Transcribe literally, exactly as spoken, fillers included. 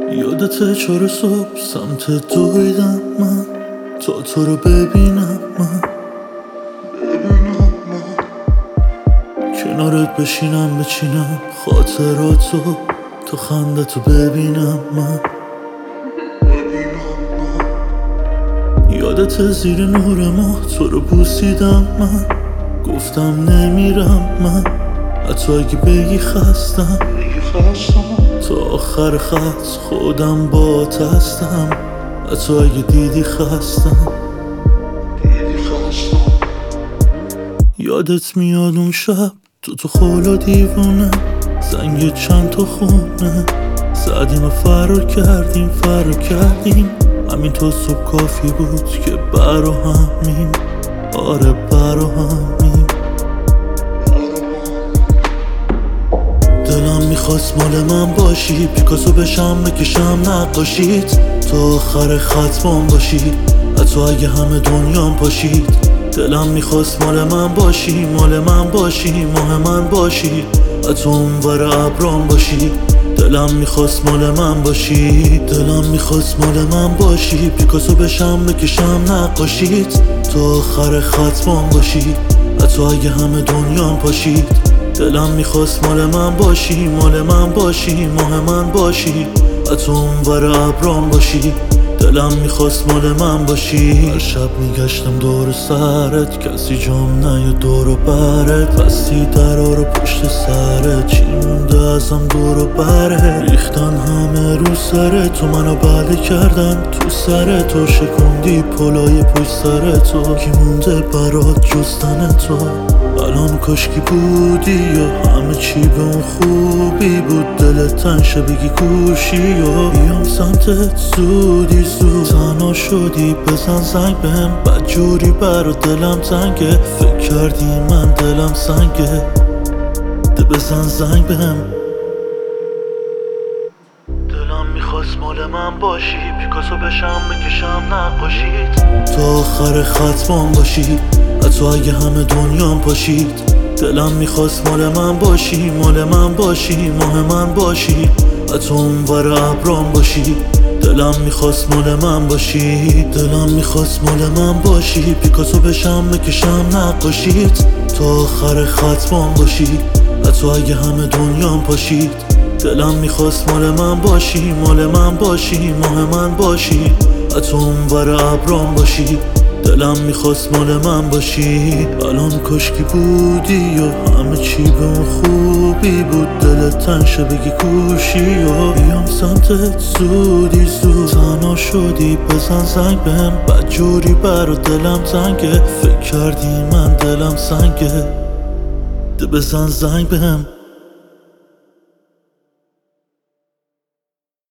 یادت چهار صبح سمت دویدم من تا تو رو ببینم من ببینم من کنارت بشینم بچینم خاطراتو تا خندتو ببینم من ببینم من یادت زیر نور ماه تو رو بوسیدم من گفتم نمیرم من حتی اگه بگی خستم تا آخر خط خودم بات هستم حتی اگه دیدی خستم یادت میاد اون شب تو تو خولا دیوونه زنگ چند تا خونه زدیم و فرار کردیم فرار کردیم همین تو صبح کافی بود که برا همیم آره برا همیم دلم میخواست مال من باشی پیکاسو بشم بکشم نقاشیت تو آخر ختمم باشی حتی اگه همه دنیام پاشید دلم میخواست مال من باشی مال من باشی ماه من باشی حتی اونور ابرام باشی دلم میخواست مال من باشی دلم میخواست مال من باشی پیکاسو بشم بکشم نقاشیت تو آخر ختمم باشی حتی اگه همه دنیام پاشید دلم میخواست مال من باشی مال من باشی ماه من باشی حتی اونور ابرام باشی دلم میخواست مال من باشی هر شب میگشتم دور سرت کسی جام نه دور و برت بستی درا رو پشت سرت چی مونده ازم دور و بره ریختن همه رو سرت تو منو بله کردن تو سرت تو شکوندی پلای پشت سرت تو کی مونده برات جستن تو الان کاشکی بودی یا همه چی به اون خوبی بود دلت تنشه بگی کوشی یا بیام سمتت زودی زود تنها شدی بزن زنگ بهم بد جوری برا دلم تنگه فکر کردی من دلم سنگه ده بزن زنگ بهم دلم میخواست مال من باشی پیکاسو بشم بکشم نقاشیت تا آخر ختمم باشی حتی اگه همه دنیام پاشید دلم میخواست مال من باشی مال من باشی ماه من باشی حتی اونور ابرام باشی دلم میخواست مال من باشی دلم میخواست مال من باشی پیکاسو بشم بکشم نقاشیت تا آخر ختمم باشی حتی اگه همه دنیام پاشید دلم میخواست مال من باشی مال من باشی ماه من باشی حتی اونور ابرام باشی دلم میخواست مال من باشی الان کاشکی بودی یا همه چی به اون خوبی بود دلت تنشه بگی کوشی یا بیام سمتت زودی زود تنها شدی بزن زنگ بهم بد جوری برا دلم تنگه فکر کردی من دلم سنگه ده بزن زنگ بهم